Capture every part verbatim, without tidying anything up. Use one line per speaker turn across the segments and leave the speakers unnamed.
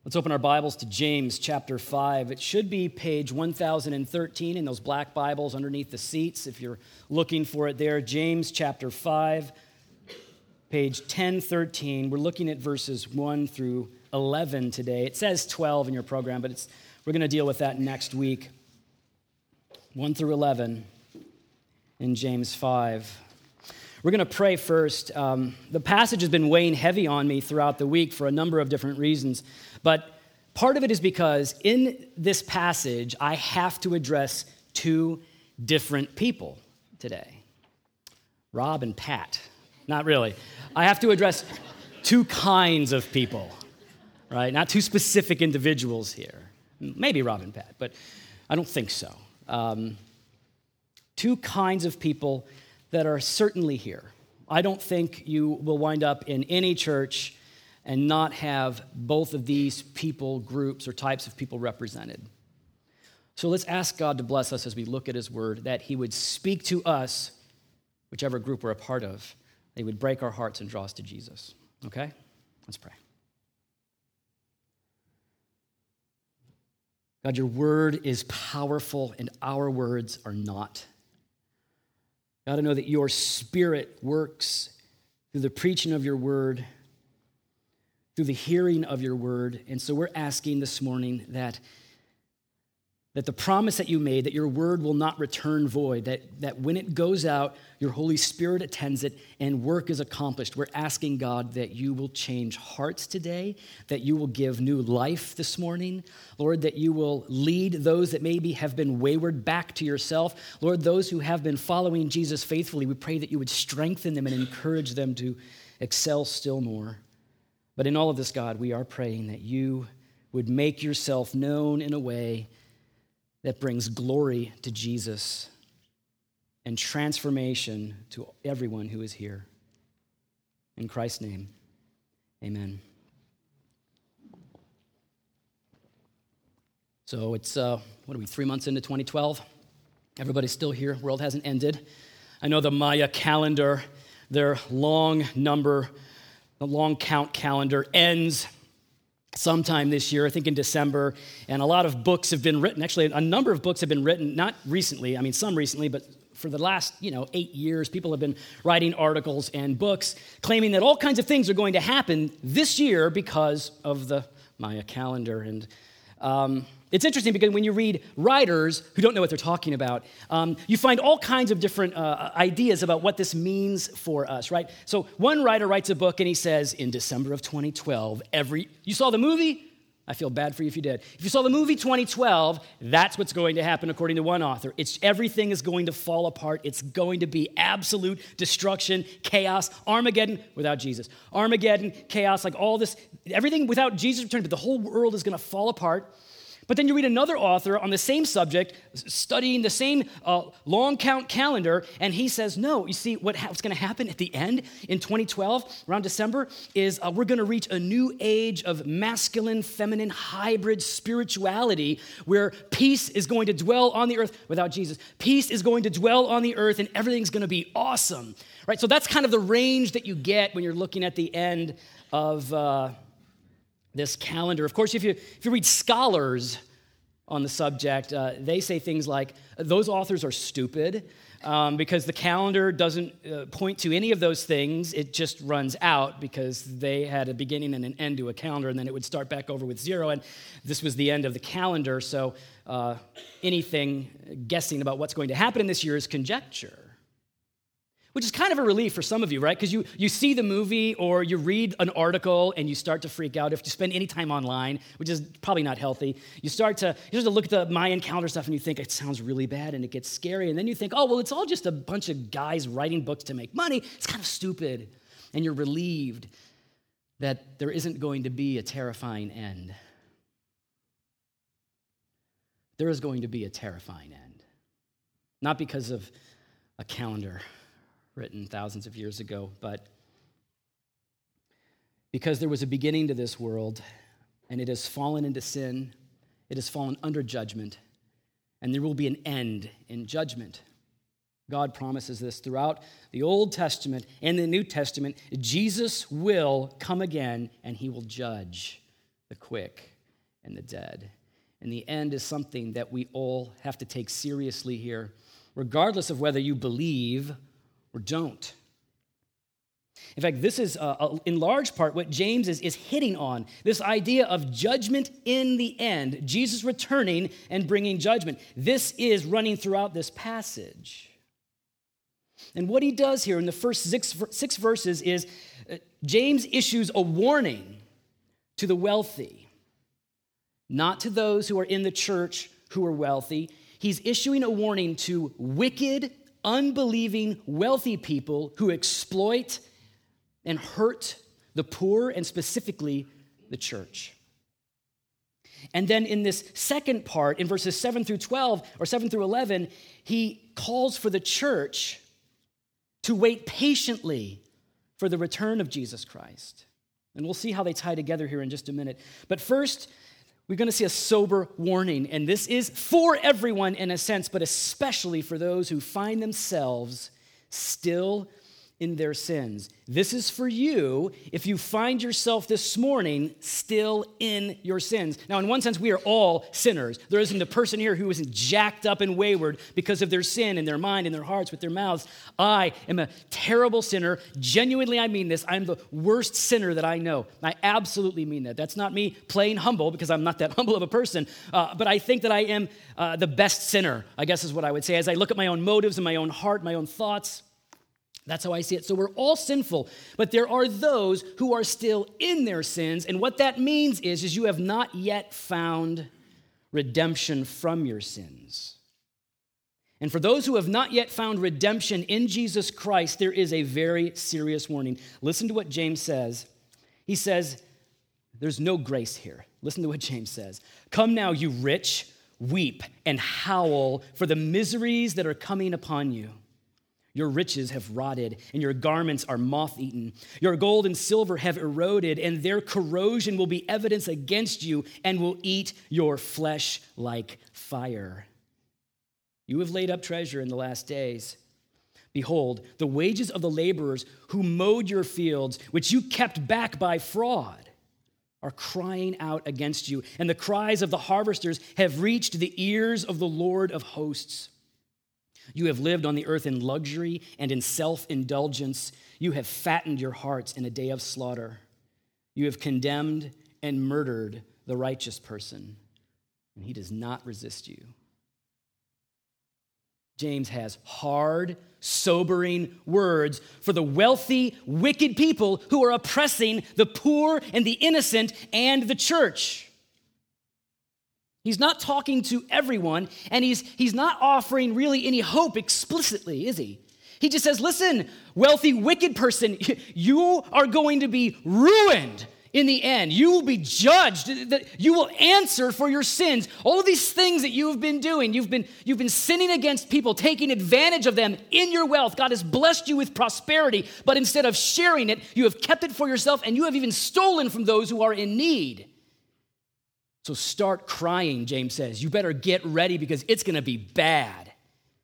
Let's open our Bibles to James chapter five. It should be page one thousand thirteen in those black Bibles underneath the seats if you're looking for it there. James chapter five, page ten thirteen. We're looking at verses one through eleven today. It says twelve in your program, but it's we're going to deal with that next week. one through eleven in James five. We're going to pray first. Um, the passage has been weighing heavy on me throughout the week for a number of different reasons. But part of it is because in this passage, I have to address two different people today. Rob and Pat. Not really. I have to address two kinds of people, right? Not two specific individuals here. Maybe Rob and Pat, but I don't think so. Um, two kinds of people that are certainly here. I don't think you will wind up in any church and not have both of these people groups or types of people represented. So let's ask God to bless us as we look at his word, that he would speak to us, whichever group we're a part of, that he would break our hearts and draw us to Jesus. Okay? Let's pray. God, your word is powerful and our words are not. God, I know that your Spirit works through the preaching of your word, through the hearing of your word. And so we're asking this morning that, that the promise that you made, that your word will not return void, that, that when it goes out, your Holy Spirit attends it and work is accomplished. We're asking, God, that you will change hearts today, that you will give new life this morning. Lord, that you will lead those that maybe have been wayward back to yourself. Lord, those who have been following Jesus faithfully, we pray that you would strengthen them and encourage them to excel still more. But in all of this, God, we are praying that you would make yourself known in a way that brings glory to Jesus and transformation to everyone who is here. In Christ's name, amen. So it's, uh, what are we, three months into twenty twelve? Everybody's still here. World hasn't ended. I know the Maya calendar, their long number, the long count calendar ends sometime this year, I think in December, and a lot of books have been written. Actually, a number of books have been written, not recently, I mean, some recently, but for the last, you know, eight years, people have been writing articles and books claiming that all kinds of things are going to happen this year because of the Maya calendar. And um, it's interesting because when you read writers who don't know what they're talking about, um, you find all kinds of different uh, ideas about what this means for us, right? So one writer writes a book and he says, in December of twenty twelve, every, you saw the movie? I feel bad for you if you did. If you saw the movie twenty twelve, that's what's going to happen according to one author. It's everything is going to fall apart. It's going to be absolute destruction, chaos, Armageddon without Jesus. Armageddon, chaos, like all this, everything without Jesus returning, but the whole world is going to fall apart. But then you read another author on the same subject, studying the same uh, long count calendar, and he says, no, you see, what ha- what's going to happen at the end in twenty twelve, around December, is uh, we're going to reach a new age of masculine, feminine, hybrid spirituality where peace is going to dwell on the earth without Jesus. Peace is going to dwell on the earth, and everything's going to be awesome, right? So that's kind of the range that you get when you're looking at the end of Uh, this calendar. Of course, if you if you read scholars on the subject, uh, they say things like, those authors are stupid um, because the calendar doesn't uh, point to any of those things. It just runs out because they had a beginning and an end to a calendar, and then it would start back over with zero, and this was the end of the calendar, so uh, anything guessing about what's going to happen in this year is conjecture. Which is kind of a relief for some of you, right? Because you, you see the movie or you read an article and you start to freak out. If you spend any time online, which is probably not healthy, you start to you start to look at the Mayan calendar stuff and you think, it sounds really bad and it gets scary. And then you think, oh, well, it's all just a bunch of guys writing books to make money. It's kind of stupid. And you're relieved that there isn't going to be a terrifying end. There is going to be a terrifying end. Not because of a calendar written thousands of years ago, but because there was a beginning to this world, and it has fallen into sin, it has fallen under judgment, and there will be an end in judgment. God promises this throughout the Old Testament and the New Testament. Jesus will come again, and he will judge the quick, and the dead. And the end is something that we all have to take seriously here, regardless of whether you believe or don't. In fact, this is uh, in large part what James is, is hitting on, this idea of judgment in the end, Jesus returning and bringing judgment. This is running throughout this passage. And what he does here in the first six, six verses is uh, James issues a warning to the wealthy, not to those who are in the church who are wealthy. He's issuing a warning to wicked, unbelieving, wealthy people who exploit and hurt the poor, and specifically the church. And then in this second part, in verses seven through twelve, or seven through eleven, he calls for the church to wait patiently for the return of Jesus Christ. And we'll see how they tie together here in just a minute. But first, we're going to see a sober warning, and this is for everyone in a sense, but especially for those who find themselves still in their sins. This is for you if you find yourself this morning still in your sins. Now, in one sense, we are all sinners. There isn't a person here who isn't jacked up and wayward because of their sin in their mind, in their hearts, with their mouths. I am a terrible sinner. Genuinely, I mean this. I'm the worst sinner that I know. I absolutely mean that. That's not me playing humble, because I'm not that humble of a person. Uh, but I think that I am uh, the best sinner, I guess is what I would say, as I look at my own motives and my own heart, my own thoughts. That's how I see it. So we're all sinful, but there are those who are still in their sins, and what that means is, is you have not yet found redemption from your sins. And for those who have not yet found redemption in Jesus Christ, there is a very serious warning. Listen to what James says. He says, there's no grace here. Listen to what James says. Come now, you rich, weep and howl for the miseries that are coming upon you. Your riches have rotted, and your garments are moth-eaten. Your gold and silver have eroded, and their corrosion will be evidence against you and will eat your flesh like fire. You have laid up treasure in the last days. Behold, the wages of the laborers who mowed your fields, which you kept back by fraud, are crying out against you, and the cries of the harvesters have reached the ears of the Lord of hosts. You have lived on the earth in luxury and in self-indulgence. You have fattened your hearts in a day of slaughter. You have condemned and murdered the righteous person, and he does not resist you. James has hard, sobering words for the wealthy, wicked people who are oppressing the poor and the innocent and the church. He's not talking to everyone, and he's, he's not offering really any hope explicitly, is he? He just says, listen, wealthy, wicked person, you are going to be ruined in the end. You will be judged. You will answer for your sins. All of these things that you have been doing, you've been, you've been sinning against people, taking advantage of them in your wealth. God has blessed you with prosperity, but instead of sharing it, you have kept it for yourself, and you have even stolen from those who are in need. So start crying, James says. You better get ready because it's going to be bad.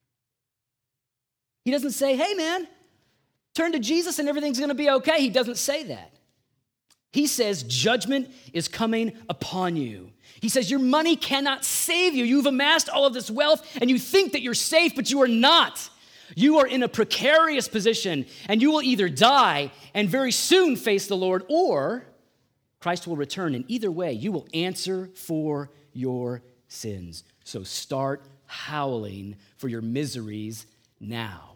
He doesn't say, hey, man, turn to Jesus and everything's going to be okay. He doesn't say that. He says judgment is coming upon you. He says your money cannot save you. You've amassed all of this wealth and you think that you're safe, but you are not. You are in a precarious position, and you will either die and very soon face the Lord, or Christ will return, and either way, you will answer for your sins. So start howling for your miseries now.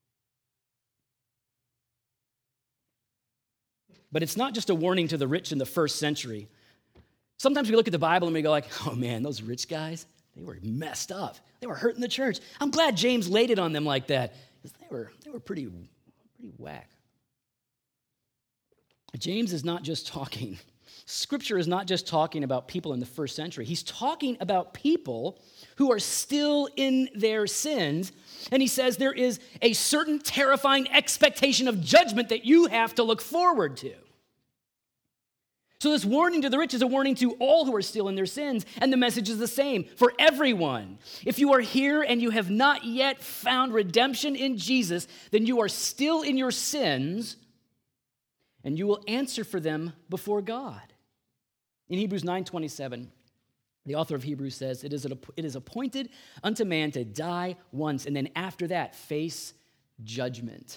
But it's not just a warning to the rich in the first century. Sometimes we look at the Bible and we go like, oh man, those rich guys, they were messed up. They were hurting the church. I'm glad James laid it on them like that, because they were, they were pretty, pretty whack. James is not just talking Scripture is not just talking about people in the first century. He's talking about people who are still in their sins. And he says there is a certain terrifying expectation of judgment that you have to look forward to. So this warning to the rich is a warning to all who are still in their sins. And the message is the same for everyone. If you are here and you have not yet found redemption in Jesus, then you are still in your sins, and you will answer for them before God. In Hebrews nine twenty-seven, the author of Hebrews says, it is, it is appointed unto man to die once, and then after that, face judgment.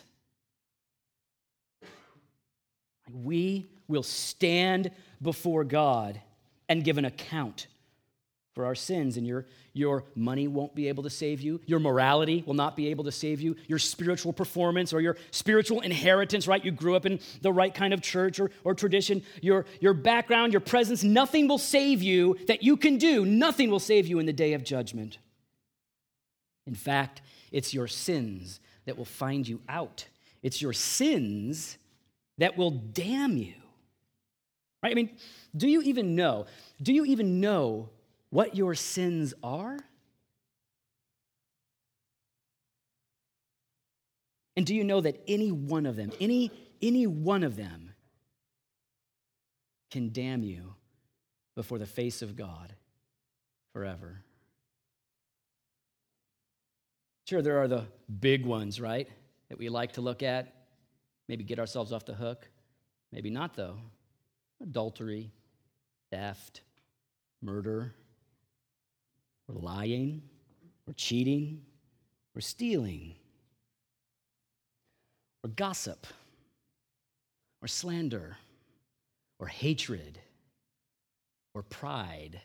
We will stand before God and give an account for our sins, and your, your money won't be able to save you. Your morality will not be able to save you. Your spiritual performance or your spiritual inheritance, right? You grew up in the right kind of church or, or tradition. Your, your background, your presence, nothing will save you that you can do. Nothing will save you in the day of judgment. In fact, it's your sins that will find you out. It's your sins that will damn you. Right? I mean, do you even know? Do you even know what your sins are? And do you know that any one of them, any, any one of them can damn you before the face of God forever? Sure, there are the big ones, right, that we like to look at, maybe get ourselves off the hook. Maybe not, though. Adultery, theft, murder, or lying, or cheating, or stealing, or gossip, or slander, or hatred, or pride.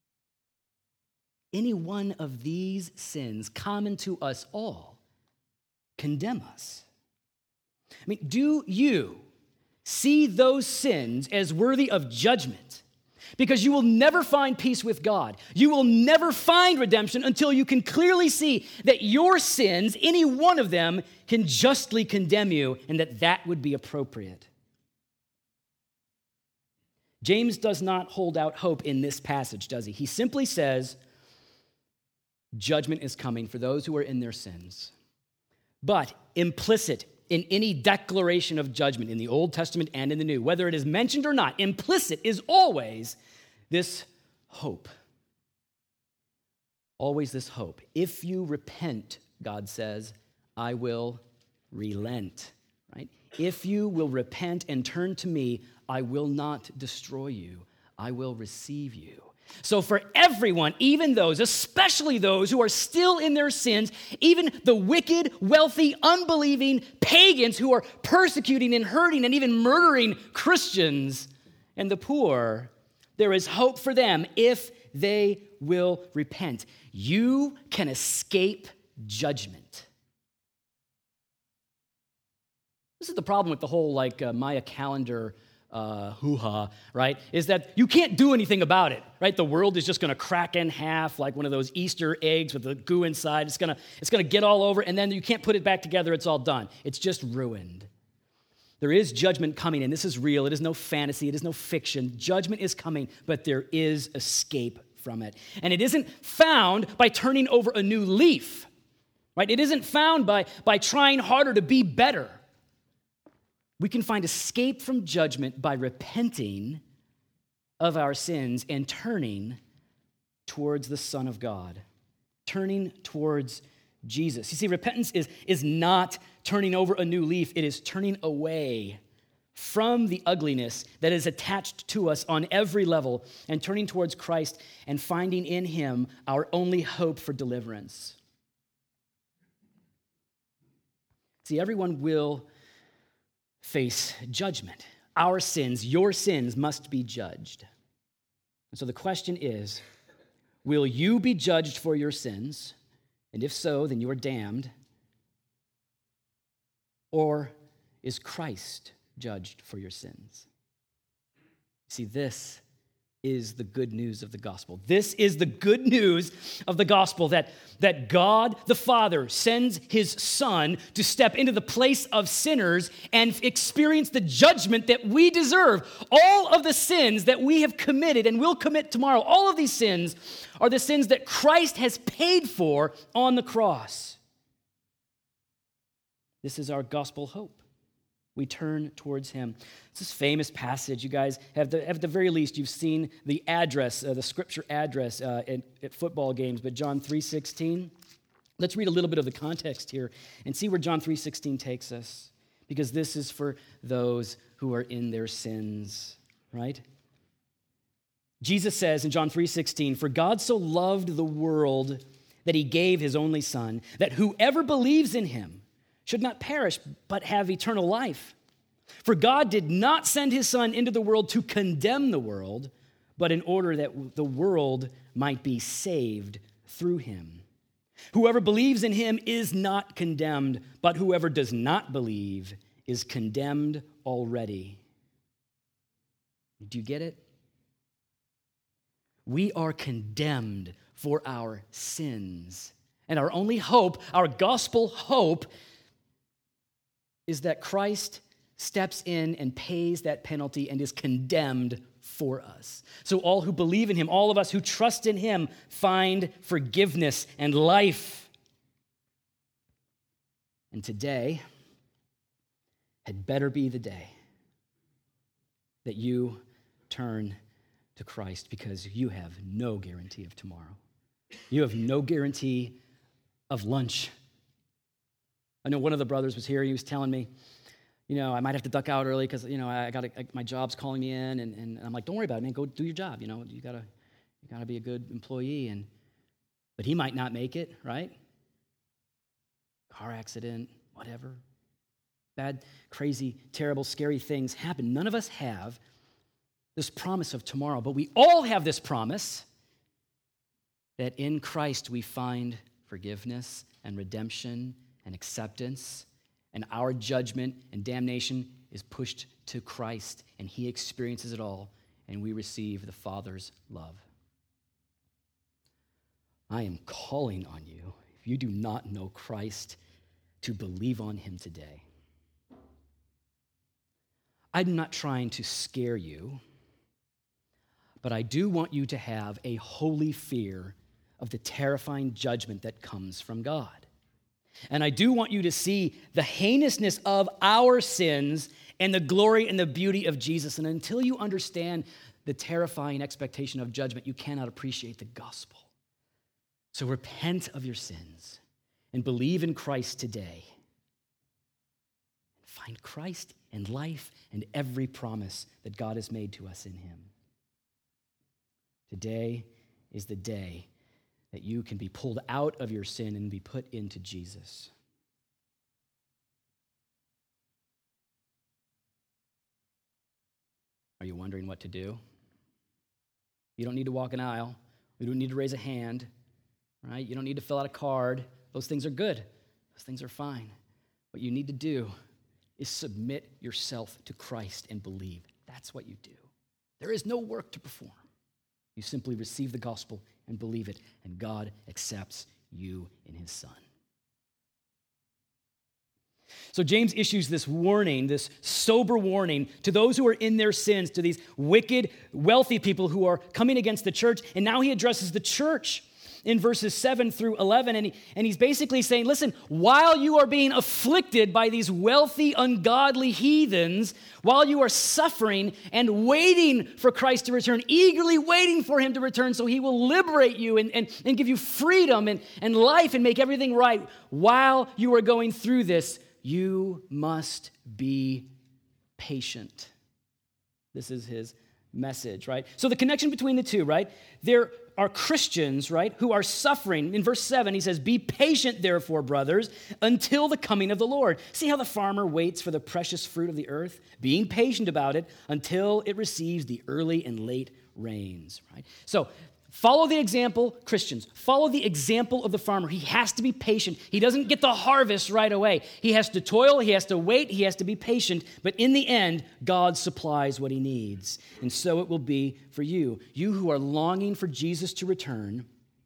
Any one of these sins, common to us all, condemn us. I mean, do you see those sins as worthy of judgment? Because you will never find peace with God. You will never find redemption until you can clearly see that your sins, any one of them, can justly condemn you, and that that would be appropriate. James does not hold out hope in this passage, does he? He simply says, judgment is coming for those who are in their sins. But implicit in any declaration of judgment in the Old Testament and in the New, whether it is mentioned or not, implicit is always this hope. Always this hope. If you repent, God says, I will relent, right? If you will repent and turn to me, I will not destroy you. I will receive you. So for everyone, even those, especially those who are still in their sins, even the wicked, wealthy, unbelieving pagans who are persecuting and hurting and even murdering Christians and the poor, there is hope for them if they will repent. You can escape judgment. This is the problem with the whole like uh, Maya calendar Uh, hoo-ha, right, is that you can't do anything about it, right? The world is just going to crack in half like one of those Easter eggs with the goo inside. It's going to it's going to get all over, and then you can't put it back together. It's all done. It's just ruined. There is judgment coming, and this is real. It is no fantasy. It is no fiction. Judgment is coming, but there is escape from it. And it isn't found by turning over a new leaf, right? It isn't found by, by trying harder to be better. We can find escape from judgment by repenting of our sins and turning towards the Son of God, turning towards Jesus. You see, repentance is, is not turning over a new leaf. It is turning away from the ugliness that is attached to us on every level and turning towards Christ and finding in him our only hope for deliverance. See, everyone will face judgment. Our sins, your sins, must be judged. And so the question is, will you be judged for your sins? And if so, then you are damned. Or is Christ judged for your sins? See, this is the good news of the gospel. This is the good news of the gospel, that, that God the Father sends his Son to step into the place of sinners and experience the judgment that we deserve. All of the sins that we have committed and will commit tomorrow, all of these sins are the sins that Christ has paid for on the cross. This is our gospel hope. We turn towards him. It's this famous passage. You guys have, the, at the very least, you've seen the address, uh, the scripture address uh, at, at football games, but John three sixteen. Let's read a little bit of the context here and see where John three sixteen takes us, because this is for those who are in their sins, right? Jesus says in John three sixteen, "For God so loved the world that he gave his only Son, that whoever believes in him should not perish but have eternal life. For God did not send his Son into the world to condemn the world, but in order that the world might be saved through him. Whoever believes in him is not condemned, but whoever does not believe is condemned already." Do you get it? We are condemned for our sins. And our only hope, our gospel hope, is that Christ steps in and pays that penalty and is condemned for us. So all who believe in him, all of us who trust in him, find forgiveness and life. And today had better be the day that you turn to Christ, because you have no guarantee of tomorrow. You have no guarantee of lunch. I know one of the brothers was here. He was telling me, you know, I might have to duck out early because, you know, I got my job's calling me in, and, and I'm like, don't worry about it, man. Go do your job. You know, you gotta you gotta be a good employee. And but he might not make it, right? Car accident, whatever. Bad, crazy, terrible, scary things happen. None of us have this promise of tomorrow, but we all have this promise that in Christ we find forgiveness and redemption and acceptance, and our judgment and damnation is pushed to Christ, and he experiences it all, and we receive the Father's love. I am calling on you, if you do not know Christ, to believe on him today. I'm not trying to scare you, but I do want you to have a holy fear of the terrifying judgment that comes from God. And I do want you to see the heinousness of our sins and the glory and the beauty of Jesus. And until you understand the terrifying expectation of judgment, you cannot appreciate the gospel. So repent of your sins and believe in Christ today. Find Christ and life and every promise that God has made to us in him. Today is the day that you can be pulled out of your sin and be put into Jesus. Are you wondering what to do? You don't need to walk an aisle. You don't need to raise a hand, right? You don't need to fill out a card. Those things are good. Those things are fine. What you need to do is submit yourself to Christ and believe. That's what you do. There is no work to perform. You simply receive the gospel and believe it, and God accepts you in his Son. So James issues this warning, this sober warning to those who are in their sins, to these wicked, wealthy people who are coming against the church, and now he addresses the church in verses seven through eleven, and, he, and he's basically saying, listen, while you are being afflicted by these wealthy, ungodly heathens, while you are suffering and waiting for Christ to return, eagerly waiting for him to return so he will liberate you and, and, and give you freedom and, and life and make everything right, while you are going through this, you must be patient. This is his message, right? So the connection between the two, right? There are Christians, right, who are suffering. In verse seven, he says, "Be patient, therefore, brothers, until the coming of the Lord." See how the farmer waits for the precious fruit of the earth, being patient about it until it receives the early and late rains, right? So follow the example, Christians. Follow the example of the farmer. He has to be patient. He doesn't get the harvest right away. He has to toil, he has to wait, he has to be patient. But in the end, God supplies what he needs. And so it will be for you. You who are longing for Jesus to return,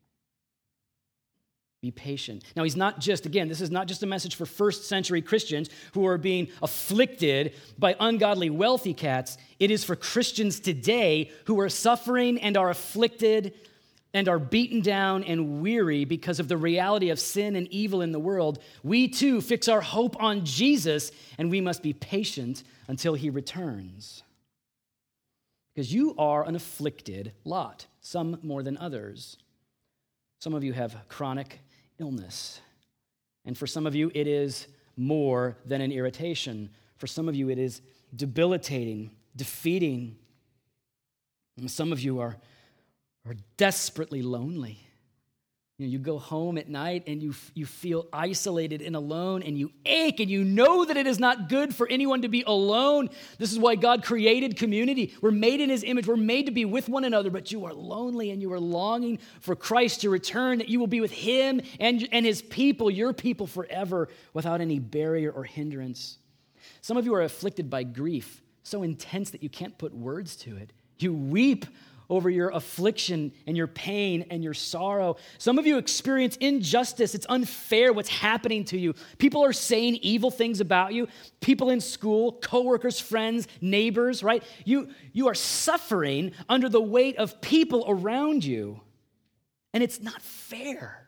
be patient. Now, he's not just, again, this is not just a message for first century Christians who are being afflicted by ungodly wealthy cats. It is for Christians today who are suffering and are afflicted and are beaten down and weary because of the reality of sin and evil in the world. We too fix our hope on Jesus, and we must be patient until he returns. Because you are an afflicted lot, some more than others. Some of you have chronic illness. And for some of you, it is more than an irritation. For some of you, it is debilitating, defeating. And some of you are, are desperately lonely. You know, you go home at night and you, you feel isolated and alone and you ache and you know that it is not good for anyone to be alone. This is why God created community. We're made in his image. We're made to be with one another, but you are lonely and you are longing for Christ to return, that you will be with him and, and his people, your people forever, without any barrier or hindrance. Some of you are afflicted by grief, so intense that you can't put words to it. You weep over your affliction and your pain and your sorrow. Some of you experience injustice. It's unfair what's happening to you. People are saying evil things about you. People in school, coworkers, friends, neighbors, right? You, you are suffering under the weight of people around you, and it's not fair.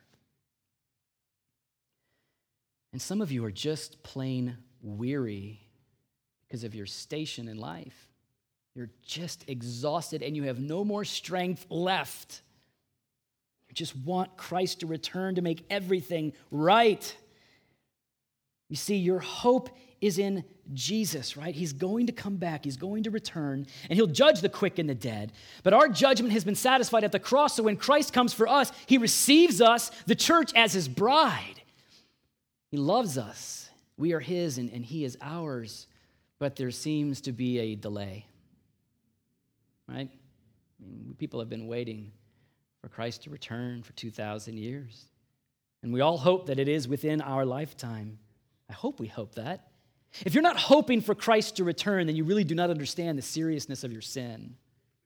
And some of you are just plain weary because of your station in life. You're just exhausted and you have no more strength left. You just want Christ to return to make everything right. You see, your hope is in Jesus, right? He's going to come back. He's going to return, and he'll judge the quick and the dead. But our judgment has been satisfied at the cross, so when Christ comes for us, he receives us, the church, as his bride. He loves us. We are his, and, and he is ours. But there seems to be a delay. Right? I mean, people have been waiting for Christ to return for two thousand years. And we all hope that it is within our lifetime. I hope we hope that. If you're not hoping for Christ to return, then you really do not understand the seriousness of your sin.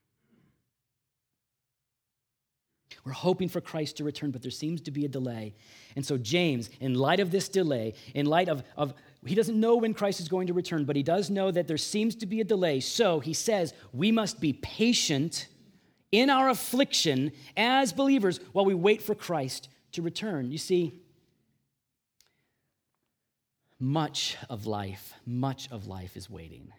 We're hoping for Christ to return, but there seems to be a delay. And so James, in light of this delay, in light of, of he doesn't know when Christ is going to return, but he does know that there seems to be a delay. So he says we must be patient in our affliction as believers while we wait for Christ to return. You see, much of life, much of life is waiting.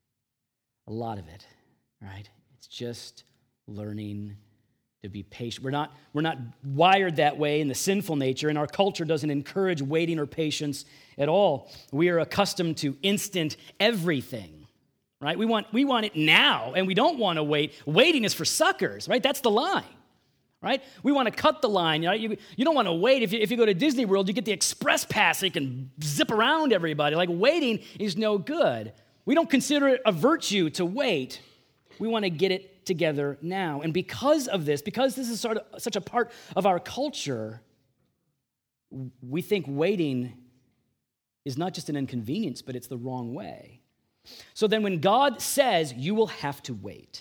A lot of it, right? It's just learning to be patient. We're not, we're not wired that way in the sinful nature, and our culture doesn't encourage waiting or patience at all. We are accustomed to instant everything, right? We want, we want it now, and we don't want to wait. Waiting is for suckers, right? That's the line, right? We want to cut the line. Right? You, you don't want to wait. If you, if you go to Disney World, you get the express pass so you can zip around everybody. Like, waiting is no good. We don't consider it a virtue to wait. We want to get it together now. And because of this, because this is sort of such a part of our culture, we think waiting is not just an inconvenience, but it's the wrong way. So then when God says you will have to wait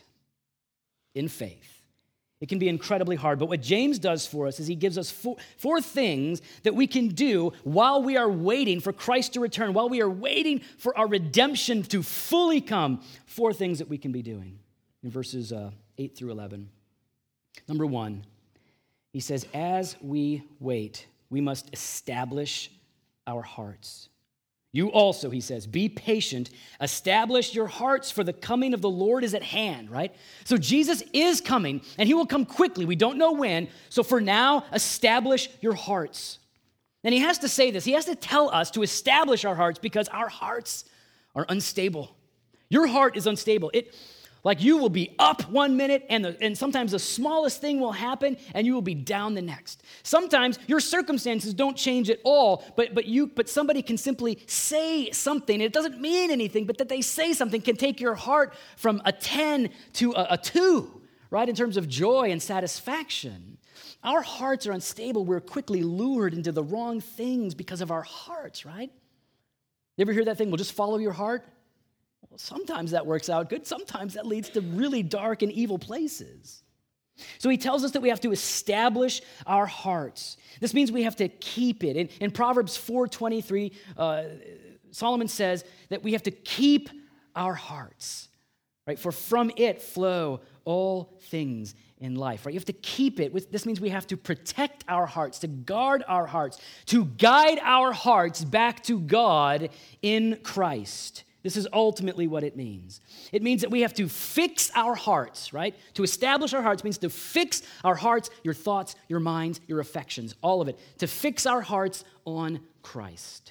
in faith, it can be incredibly hard. But what James does for us is he gives us four, four things that we can do while we are waiting for Christ to return, while we are waiting for our redemption to fully come. Four things that we can be doing. In verses uh, eight through eleven. Number one, he says, as we wait, we must establish our hearts. You also, he says, be patient, establish your hearts, for the coming of the Lord is at hand, right? So Jesus is coming, and he will come quickly. We don't know when, so for now, establish your hearts. And he has to say this. He has to tell us to establish our hearts because our hearts are unstable. Your heart is unstable. It Like you will be up one minute and, the, and sometimes the smallest thing will happen and you will be down the next. Sometimes your circumstances don't change at all, but, but, you, but somebody can simply say something. It doesn't mean anything, but that they say something can take your heart from a ten to a, a two, right, in terms of joy and satisfaction. Our hearts are unstable. We're quickly lured into the wrong things because of our hearts, right? You ever hear that thing, well, just follow your heart? Well, sometimes that works out good. Sometimes that leads to really dark and evil places. So he tells us that we have to establish our hearts. This means we have to keep it. In, in Proverbs four twenty-three, uh, Solomon says that we have to keep our hearts, right? For from it flow all things in life, right? You have to keep it. This means we have to protect our hearts, to guard our hearts, to guide our hearts back to God in Christ. This is ultimately what it means. It means that we have to fix our hearts, right? To establish our hearts means to fix our hearts, your thoughts, your minds, your affections, all of it. To fix our hearts on Christ.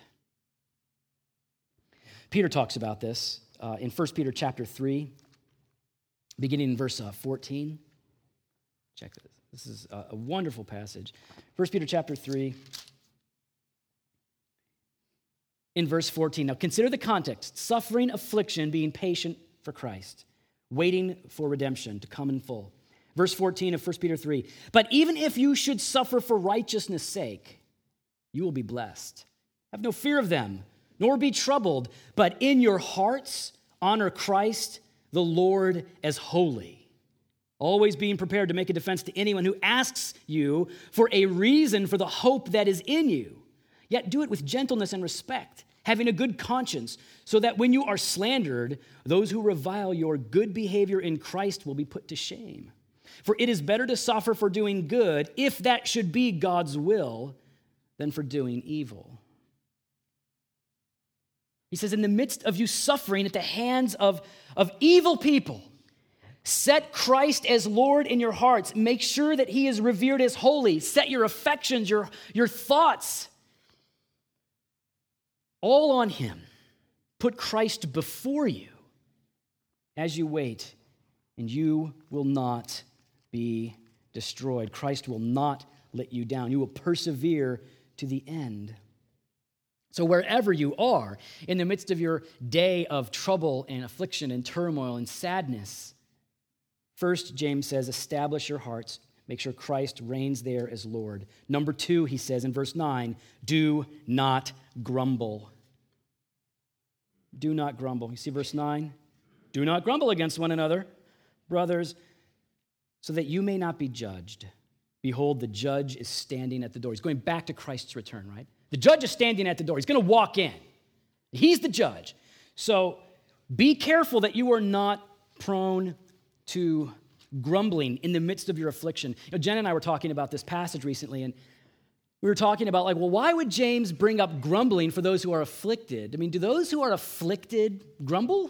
Peter talks about this uh, in First Peter chapter three. beginning in verse uh, fourteen. Check this. This is a, a wonderful passage. First Peter chapter three. In verse fourteen. Now consider the context. Suffering, affliction, being patient for Christ. Waiting for redemption to come in full. Verse fourteen of First Peter three. But even if you should suffer for righteousness' sake, you will be blessed. Have no fear of them, nor be troubled, but in your hearts honor Christ the Lord as holy, always being prepared to make a defense to anyone who asks you for a reason for the hope that is in you. Yet do it with gentleness and respect, having a good conscience, so that when you are slandered, those who revile your good behavior in Christ will be put to shame. For it is better to suffer for doing good, if that should be God's will, than for doing evil. He says, in the midst of you suffering at the hands of, of evil people, set Christ as Lord in your hearts. Make sure that he is revered as holy. Set your affections, your, your thoughts, all on him. Put Christ before you as you wait, and you will not be destroyed. Christ will not let you down. You will persevere to the end. So wherever you are, in the midst of your day of trouble and affliction and turmoil and sadness, first, James says, establish your hearts. Make sure Christ reigns there as Lord. Number two, he says in verse nine, do not grumble. Do not grumble. You see verse nine? Do not grumble against one another, brothers, so that you may not be judged. Behold, the judge is standing at the door. He's going back to Christ's return, right? The judge is standing at the door. He's going to walk in. He's the judge. So be careful that you are not prone to grumbling in the midst of your affliction. You know, Jen and I were talking about this passage recently, and we were talking about, like, well, why would James bring up grumbling for those who are afflicted? I mean, do those who are afflicted grumble?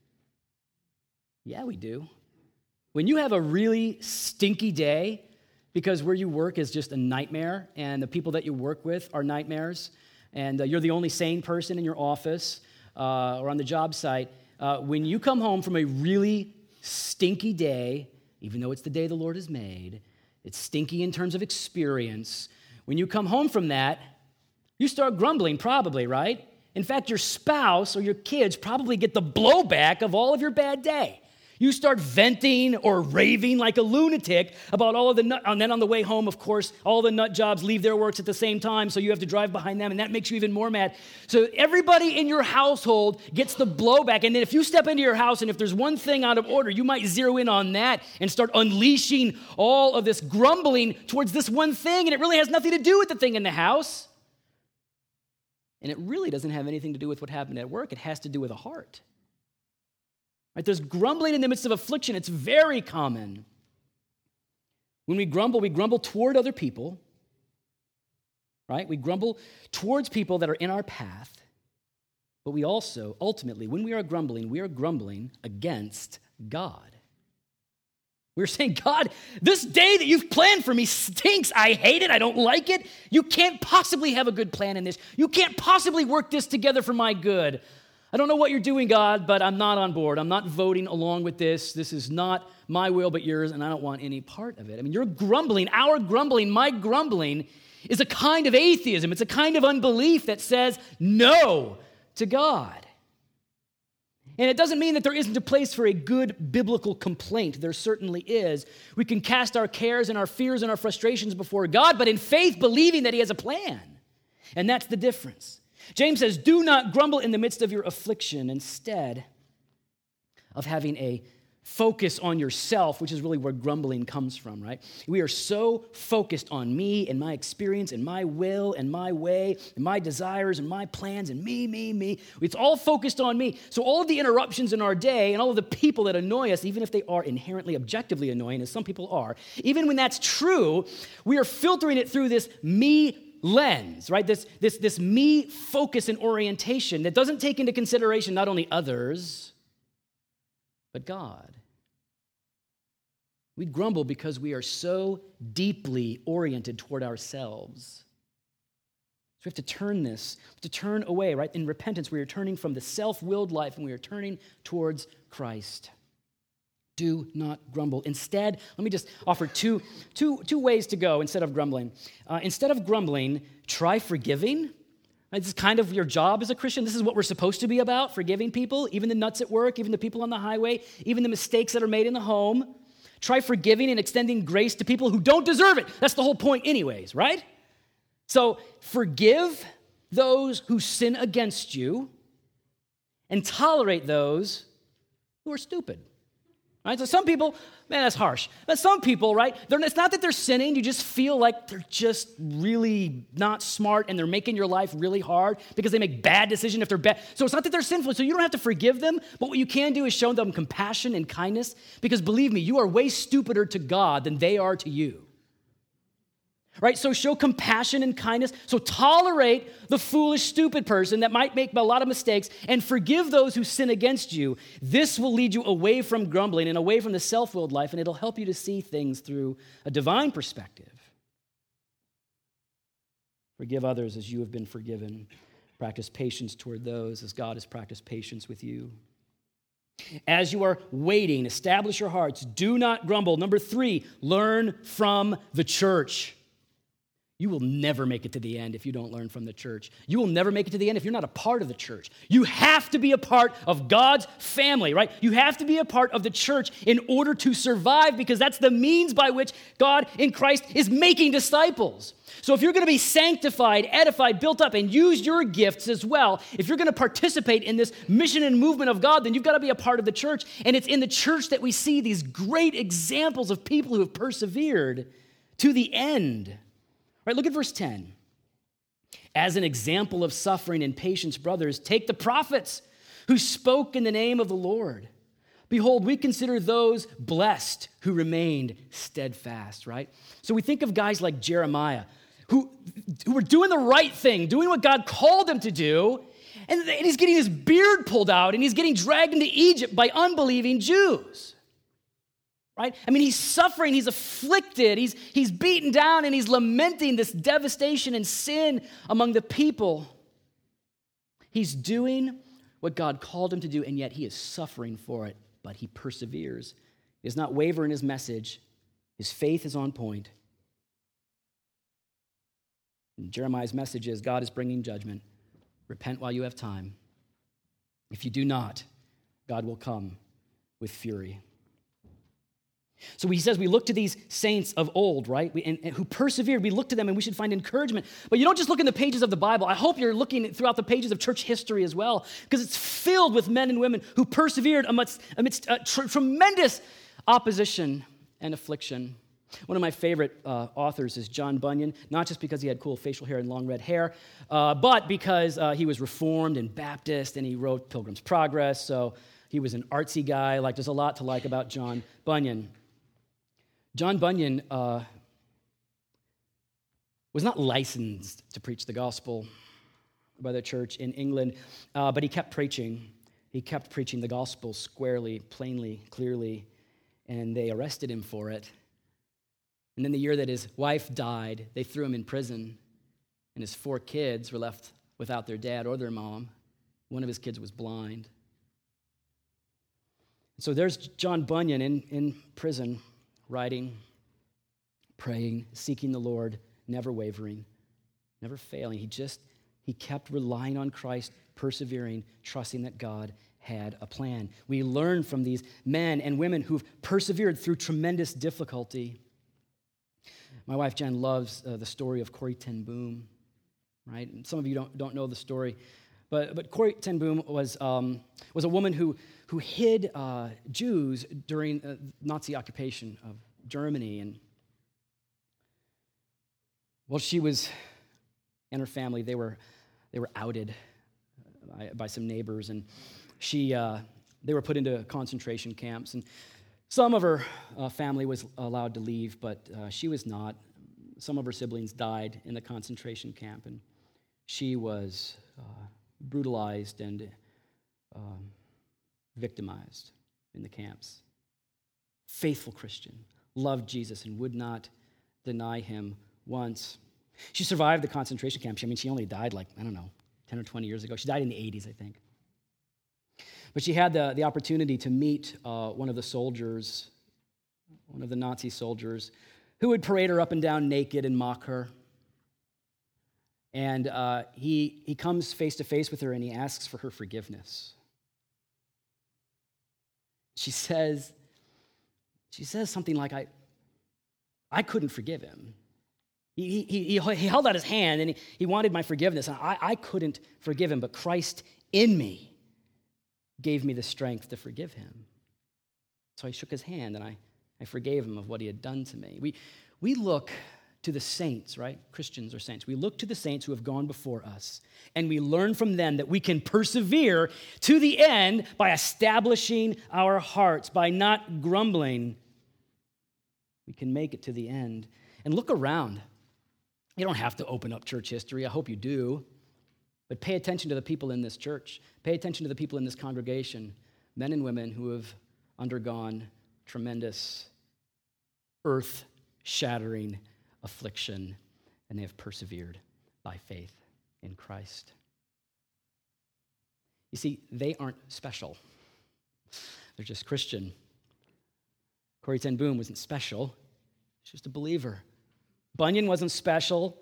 Yeah, we do. When you have a really stinky day, because where you work is just a nightmare, and the people that you work with are nightmares, and uh, you're the only sane person in your office uh, or on the job site, uh, when you come home from a really stinky day, even though it's the day the Lord has made, it's stinky in terms of experience. When you come home from that, you start grumbling probably, right? In fact, your spouse or your kids probably get the blowback of all of your bad day. You start venting or raving like a lunatic about all of the nut, and then on the way home, of course, all the nut jobs leave their works at the same time, so you have to drive behind them, and that makes you even more mad. So everybody in your household gets the blowback, and then if you step into your house, and if there's one thing out of order, you might zero in on that and start unleashing all of this grumbling towards this one thing, and it really has nothing to do with the thing in the house. And it really doesn't have anything to do with what happened at work. It has to do with a heart. Right? There's grumbling in the midst of affliction. It's very common. When we grumble, we grumble toward other people, right? We grumble towards people that are in our path, but we also, ultimately, when we are grumbling, we are grumbling against God. We're saying, God, this day that you've planned for me stinks. I hate it. I don't like it. You can't possibly have a good plan in this. You can't possibly work this together for my good. I don't know what you're doing, God, but I'm not on board. I'm not voting along with this. This is not my will but yours, and I don't want any part of it. I mean, you're grumbling, our grumbling, my grumbling is a kind of atheism. It's a kind of unbelief that says no to God. And it doesn't mean that there isn't a place for a good biblical complaint. There certainly is. We can cast our cares and our fears and our frustrations before God, but in faith, believing that he has a plan. And that's the difference. James says, do not grumble in the midst of your affliction. Instead of having a focus on yourself, which is really where grumbling comes from, right? We are so focused on me and my experience and my will and my way and my desires and my plans and me, me, me. It's all focused on me. So all of the interruptions in our day and all of the people that annoy us, even if they are inherently objectively annoying, as some people are, even when that's true, we are filtering it through this me lens, right? This, this, this me focus and orientation that doesn't take into consideration not only others, but God. We grumble because we are so deeply oriented toward ourselves. So we have to turn this, we have to turn away, right? In repentance, we are turning from the self-willed life and we are turning towards Christ. Do not grumble. Instead, let me just offer two, two, two ways to go instead of grumbling. Uh, instead of grumbling, try forgiving. This is kind of your job as a Christian. This is what we're supposed to be about, forgiving people, even the nuts at work, even the people on the highway, even the mistakes that are made in the home. Try forgiving and extending grace to people who don't deserve it. That's the whole point anyways, right? So forgive those who sin against you and tolerate those who are stupid. Right? So some people, man, that's harsh. But some people, right, they're, it's not that they're sinning. You just feel like they're just really not smart and they're making your life really hard because they make bad decisions if they're bad. So it's not that they're sinful. So you don't have to forgive them. But what you can do is show them compassion and kindness because believe me, you are way stupider to God than they are to you. Right? So show compassion and kindness. So tolerate the foolish, stupid person that might make a lot of mistakes and forgive those who sin against you. This will lead you away from grumbling and away from the self-willed life, and it'll help you to see things through a divine perspective. Forgive others as you have been forgiven. Practice patience toward those as God has practiced patience with you. As you are waiting, establish your hearts. Do not grumble. Number three, learn from the church. You will never make it to the end if you don't learn from the church. You will never make it to the end if you're not a part of the church. You have to be a part of God's family, right? You have to be a part of the church in order to survive because that's the means by which God in Christ is making disciples. So if you're going to be sanctified, edified, built up, and use your gifts as well, if you're going to participate in this mission and movement of God, then you've got to be a part of the church. And it's in the church that we see these great examples of people who have persevered to the end. Right, look at verse ten. As an example of suffering and patience, brothers, take the prophets who spoke in the name of the Lord. Behold, we consider those blessed who remained steadfast, right? So we think of guys like Jeremiah who, who were doing the right thing, doing what God called them to do, and he's getting his beard pulled out and he's getting dragged into Egypt by unbelieving Jews. Right? I mean, he's suffering, he's afflicted, he's, he's beaten down, and he's lamenting this devastation and sin among the people. He's doing what God called him to do, and yet he is suffering for it, but he perseveres. He does not waver in his message. His faith is on point. And Jeremiah's message is, God is bringing judgment. Repent while you have time. If you do not, God will come with fury. So he says we look to these saints of old, right, we, and, and who persevered. We look to them and we should find encouragement. But you don't just look in the pages of the Bible. I hope you're looking throughout the pages of church history as well, because it's filled with men and women who persevered amidst, amidst uh, tr- tremendous opposition and affliction. One of my favorite uh, authors is John Bunyan, not just because he had cool facial hair and long red hair, uh, but because uh, he was Reformed and Baptist, and he wrote Pilgrim's Progress, so he was an artsy guy. Like, there's a lot to like about John Bunyan. John Bunyan uh, was not licensed to preach the gospel by the church in England, uh, but he kept preaching. He kept preaching the gospel squarely, plainly, clearly, and they arrested him for it. And then the year that his wife died, they threw him in prison, and his four kids were left without their dad or their mom. One of his kids was blind. So there's John Bunyan in, in prison, writing, praying, seeking the Lord, never wavering, never failing. He just, he kept relying on Christ, persevering, trusting that God had a plan. We learn from these men and women who've persevered through tremendous difficulty. My wife Jen loves uh, the story of Corrie ten Boom, right? And some of you don't, don't know the story, but but Corrie ten Boom was um, was a woman who who hid uh, Jews during uh, Nazi occupation of Germany, and well, she was and her family they were they were outed by, by some neighbors, and she uh, they were put into concentration camps, and some of her uh, family was allowed to leave, but uh, she was not. Some of her siblings died in the concentration camp, and she was uh, brutalized and um, victimized in the camps. Faithful Christian, loved Jesus and would not deny him once. She survived the concentration camp. I mean, she only died like, I don't know, ten or twenty years ago. She died in the eighties, I think. But she had the, the opportunity to meet uh, one of the soldiers, one of the Nazi soldiers, who would parade her up and down naked and mock her. And uh, he, he comes face to face with her and he asks for her forgiveness. She says, she says something like, I, I couldn't forgive him. He, he, he, he held out his hand and he, he wanted my forgiveness. And I, I couldn't forgive him, but Christ in me gave me the strength to forgive him. So I shook his hand and I, I forgave him of what he had done to me. We, we look to the saints, right? Christians are saints. We look to the saints who have gone before us, and we learn from them that we can persevere to the end by establishing our hearts, by not grumbling. We can make it to the end. And look around. You don't have to open up church history. I hope you do. But pay attention to the people in this church. Pay attention to the people in this congregation, men and women who have undergone tremendous, earth-shattering affliction, and they have persevered by faith in Christ. You see, they aren't special. They're just Christian. Corrie ten Boom wasn't special. She's just a believer. Bunyan wasn't special.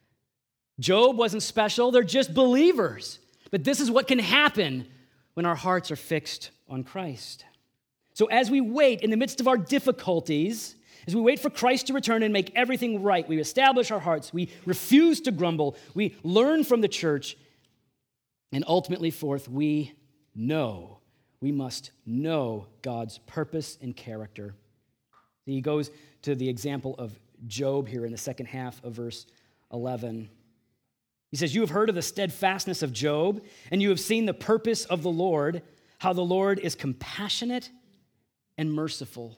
Job wasn't special. They're just believers. But this is what can happen when our hearts are fixed on Christ. So as we wait in the midst of our difficulties, as we wait for Christ to return and make everything right, we establish our hearts, we refuse to grumble, we learn from the church, and ultimately, fourth, we know. We must know God's purpose and character. He goes to the example of Job here in the second half of verse eleven. He says, "You have heard of the steadfastness of Job, and you have seen the purpose of the Lord, how the Lord is compassionate and merciful."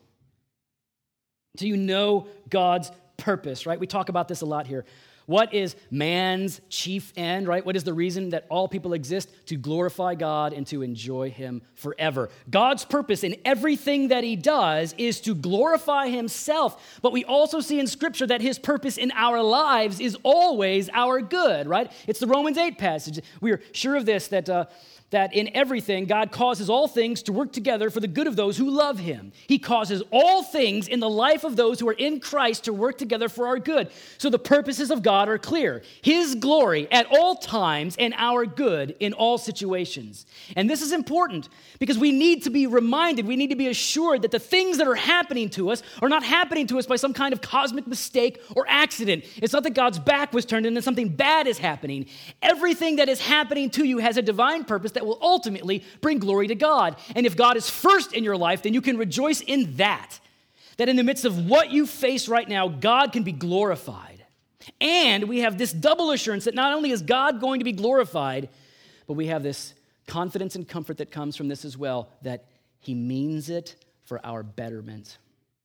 So you know God's purpose, right? We talk about this a lot here. What is man's chief end, right? What is the reason that all people exist? To glorify God and to enjoy him forever. God's purpose in everything that he does is to glorify himself. But we also see in Scripture that his purpose in our lives is always our good, right? It's the Romans eight passage. We are sure of this, that... Uh, that in everything, God causes all things to work together for the good of those who love him. He causes all things in the life of those who are in Christ to work together for our good. So the purposes of God are clear. His glory at all times and our good in all situations. And this is important because we need to be reminded, we need to be assured that the things that are happening to us are not happening to us by some kind of cosmic mistake or accident. It's not that God's back was turned and then something bad is happening. Everything that is happening to you has a divine purpose that will ultimately bring glory to God. And if God is first in your life, then you can rejoice in that. That in the midst of what you face right now, God can be glorified. And we have this double assurance that not only is God going to be glorified, but we have this confidence and comfort that comes from this as well, that he means it for our betterment.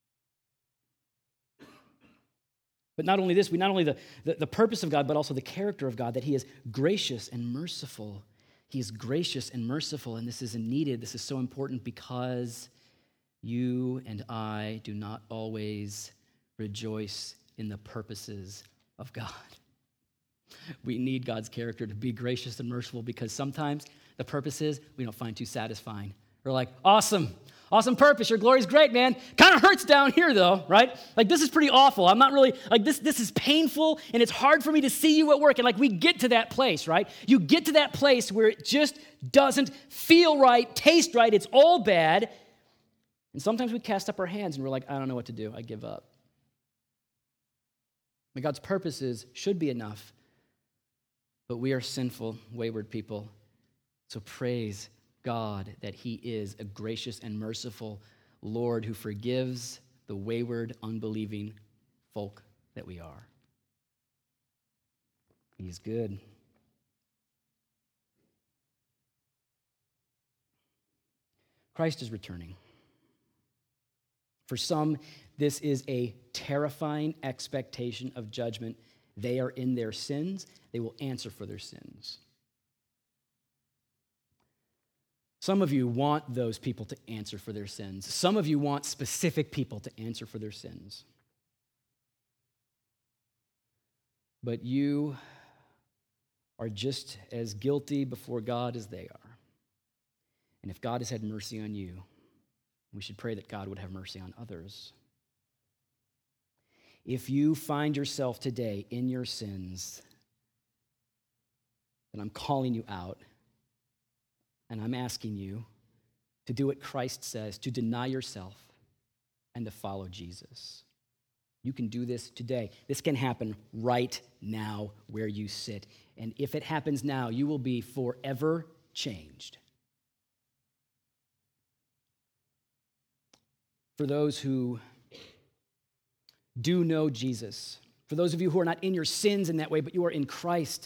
But not only this, we not only the, the, the purpose of God, but also the character of God, that he is gracious and merciful. He is gracious and merciful, and this is needed. This is so important because you and I do not always rejoice in the purposes of God. We need God's character to be gracious and merciful because sometimes the purposes we don't find too satisfying. We're like, awesome, awesome purpose. Your glory's great, man. Kind of hurts down here though, right? Like this is pretty awful. I'm not really, like this, this is painful and it's hard for me to see you at work. And like we get to that place, right? You get to that place where it just doesn't feel right, taste right. It's all bad. And sometimes we cast up our hands and we're like, I don't know what to do. I give up. But God's purposes should be enough. But we are sinful, wayward people. So praise God that he is a gracious and merciful Lord who forgives the wayward, unbelieving folk that we are. He's good. Christ is returning. For some, this is a terrifying expectation of judgment. They are in their sins. They will answer for their sins. Some of you want those people to answer for their sins. Some of you want specific people to answer for their sins. But you are just as guilty before God as they are. And if God has had mercy on you, we should pray that God would have mercy on others. If you find yourself today in your sins, then I'm calling you out, and I'm asking you to do what Christ says, to deny yourself and to follow Jesus. You can do this today. This can happen right now where you sit. And if it happens now, you will be forever changed. For those who do know Jesus, for those of you who are not in your sins in that way, but you are in Christ,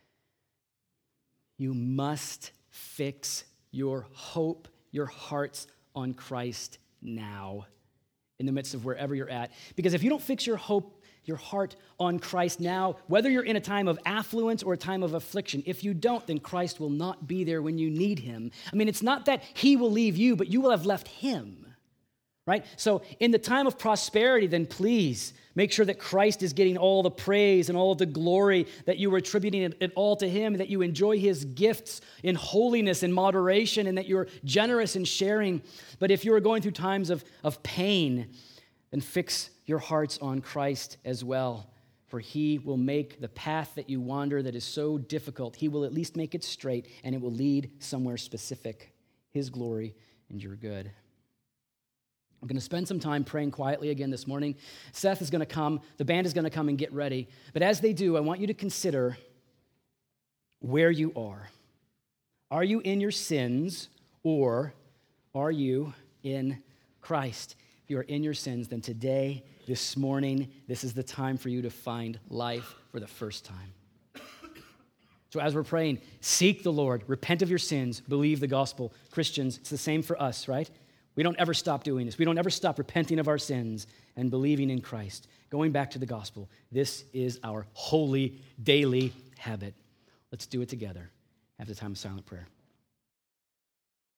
you must fix your hope, your hearts on Christ now, in the midst of wherever you're at. Because if you don't fix your hope, your heart on Christ now, whether you're in a time of affluence or a time of affliction, if you don't, then Christ will not be there when you need him. I mean, it's not that he will leave you, but you will have left him. Right? So in the time of prosperity, then please make sure that Christ is getting all the praise and all of the glory, that you are attributing it, it all to him, that you enjoy his gifts in holiness and moderation, and that you're generous in sharing. But if you are going through times of, of pain, then fix your hearts on Christ as well, for he will make the path that you wander that is so difficult, he will at least make it straight, and it will lead somewhere specific, his glory and your good. I'm going to spend some time praying quietly again this morning. Seth is going to come. The band is going to come and get ready. But as they do, I want you to consider where you are. Are you in your sins, or are you in Christ? If you are in your sins, then today, this morning, this is the time for you to find life for the first time. So as we're praying, seek the Lord, repent of your sins, believe the gospel. Christians, it's the same for us, right? We don't ever stop doing this. We don't ever stop repenting of our sins and believing in Christ. Going back to the gospel, this is our holy daily habit. Let's do it together. Have the time of silent prayer.